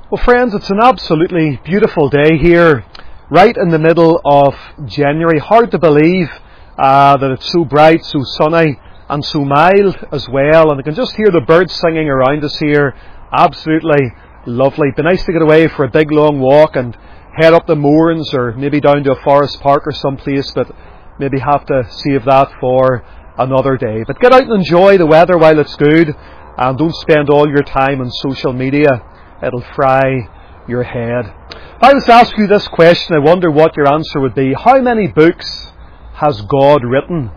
Well, friends, it's an absolutely beautiful day here, right in the middle of January. Hard to believe that it's so bright, so sunny, and so mild as well. And I can just hear the birds singing around us here. Absolutely lovely. It'd be nice to get away for a big long walk and head up the moorings, or maybe down to a forest park or someplace, but maybe have to save that for another day. But get out and enjoy the weather while it's good, and don't spend all your time on social media. It'll fry your head. If I was to ask you this question, I wonder what your answer would be. How many books has God written?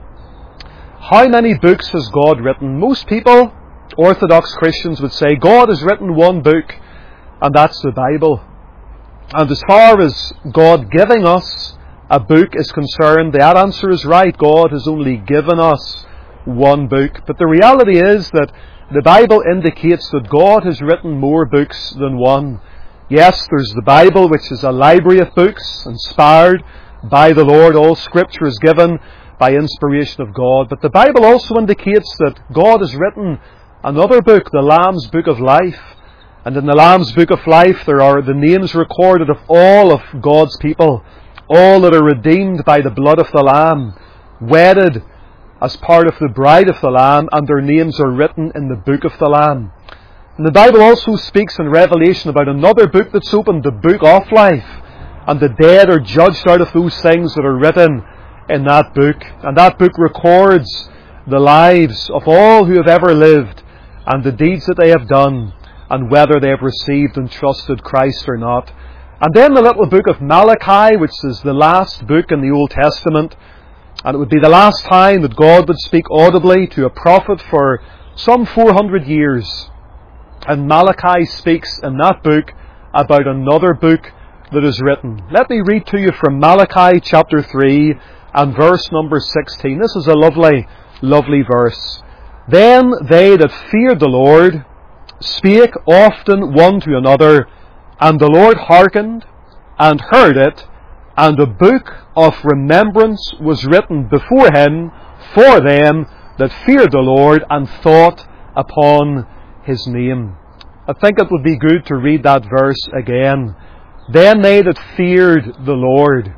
How many books has God written? Most people, Orthodox Christians, would say God has written one book, and that's the Bible. And as far as God giving us a book is concerned, that answer is right. God has only given us one book. But the reality is that the Bible indicates that God has written more books than one. Yes, there's the Bible, which is a library of books, inspired by the Lord. All Scripture is given by inspiration of God. But the Bible also indicates that God has written another book, the Lamb's Book of Life. And in the Lamb's Book of Life there are the names recorded of all of God's people, all that are redeemed by the blood of the Lamb, wedded as part of the bride of the Lamb, and their names are written in the book of the Lamb. And the Bible also speaks in Revelation about another book that's opened, the book of life. And the dead are judged out of those things that are written in that book. And that book records the lives of all who have ever lived, and the deeds that they have done, and whether they have received and trusted Christ or not. And then the little book of Malachi, which is the last book in the Old Testament. And it would be the last time that God would speak audibly to a prophet for some 400 years. And Malachi speaks in that book about another book that is written. Let me read to you from Malachi chapter 3 and verse number 16. This is a lovely, lovely verse. Then they that feared the Lord spake often one to another, and the Lord hearkened and heard it, and a book of remembrance was written before him for them that feared the Lord and thought upon his name. I think it would be good to read that verse again. Then they that feared the Lord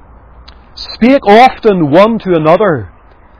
spake often one to another,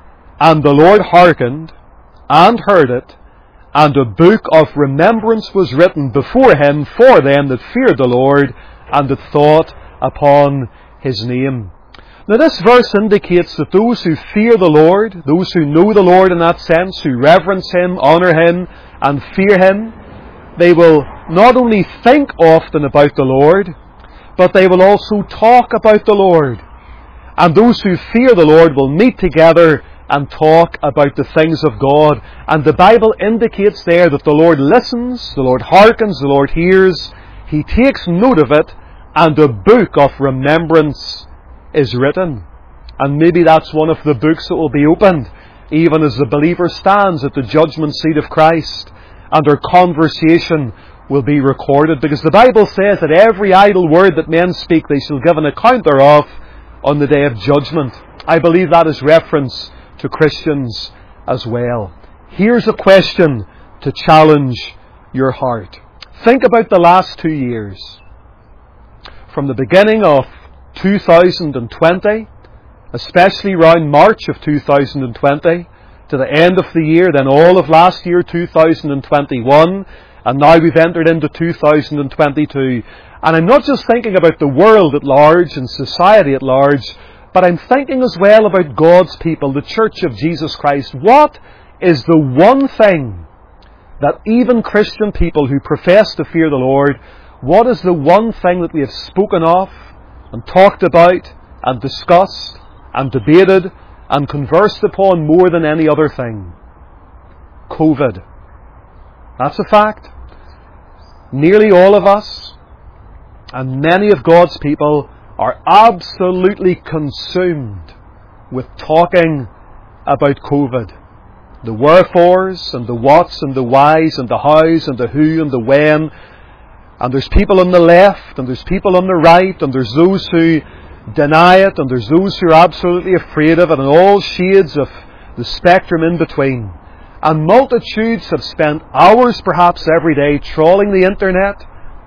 and the Lord hearkened and heard it, and a book of remembrance was written before him for them that feared the Lord and that thought upon his name. Now this verse indicates that those who fear the Lord, those who know the Lord in that sense, who reverence Him, honour Him, and fear Him, they will not only think often about the Lord, but they will also talk about the Lord. And those who fear the Lord will meet together and talk about the things of God. And the Bible indicates there that the Lord listens, the Lord hearkens, the Lord hears, He takes note of it, and a book of remembrance is written. And maybe that's one of the books that will be opened, even as the believer stands at the judgment seat of Christ, and their conversation will be recorded. Because the Bible says that every idle word that men speak, they shall give an account thereof on the day of judgment. I believe that is reference to Christians as well. Here's a question to challenge your heart. Think about the last 2 years. From the beginning of 2020, especially around March of 2020, to the end of the year, then all of last year, 2021, and now we've entered into 2022. And I'm not just thinking about the world at large and society at large, but I'm thinking as well about God's people, the Church of Jesus Christ. What is the one thing that even Christian people who profess to fear the Lord, what is the one thing that we have spoken of and talked about and discussed and debated and conversed upon more than any other thing? COVID. That's a fact. Nearly all of us and many of God's people are absolutely consumed with talking about COVID. The wherefores and the whats and the whys and the hows and the who and the when. And there's people on the left and there's people on the right, and there's those who deny it, and there's those who are absolutely afraid of it, and all shades of the spectrum in between. And multitudes have spent hours perhaps every day trawling the internet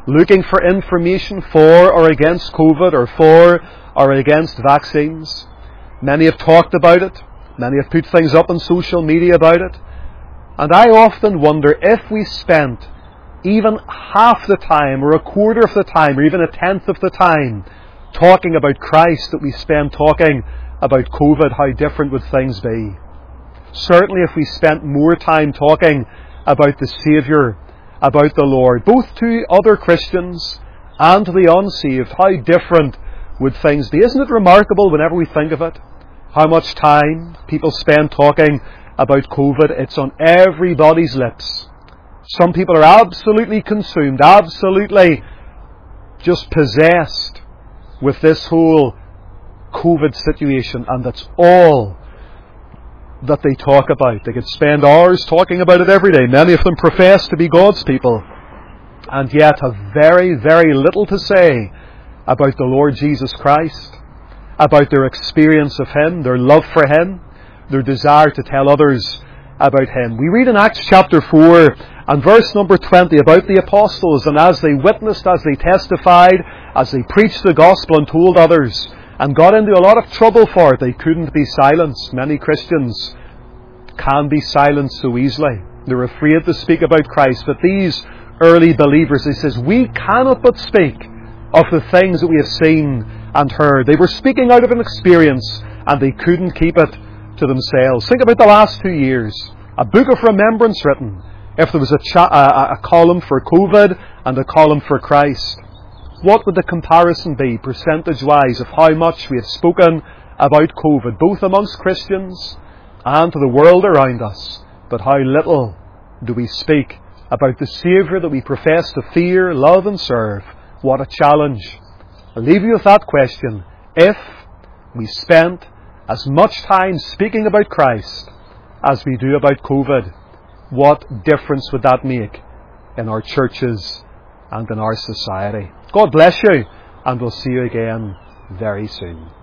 looking for information for or against COVID or for or against vaccines. Many have talked about it. Many have put things up on social media about it. And I often wonder if we spent even half the time or a quarter of the time or even a tenth of the time talking about Christ that we spend talking about COVID, how different would things be? Certainly if we spent more time talking about the Saviour, about the Lord, both to other Christians and to the unsaved, how different would things be? Isn't it remarkable whenever we think of it, how much time people spend talking about COVID? It's on everybody's lips. Some people are absolutely consumed, absolutely just possessed with this whole COVID situation, and that's all that they talk about. They could spend hours talking about it every day. Many of them profess to be God's people, and yet have very, very little to say about the Lord Jesus Christ, about their experience of Him, their love for Him, their desire to tell others about Him. We read in Acts chapter 4 and verse number 20 about the apostles, and as they witnessed, as they testified, as they preached the gospel and told others, and got into a lot of trouble for it, they couldn't be silenced. Many Christians can be silenced so easily. They're afraid to speak about Christ. But these early believers, he says, we cannot but speak of the things that we have seen and heard. They were speaking out of an experience, and they couldn't keep it to themselves. Think about the last 2 years. A book of remembrance written. If there was a column for COVID and a column for Christ, what would the comparison be, percentage-wise, of how much we have spoken about COVID, both amongst Christians and to the world around us? But how little do we speak about the Saviour that we profess to fear, love and serve? What a challenge. I'll leave you with that question. If we spent as much time speaking about Christ as we do about COVID, what difference would that make in our churches and in our society? God bless you, and we'll see you again very soon.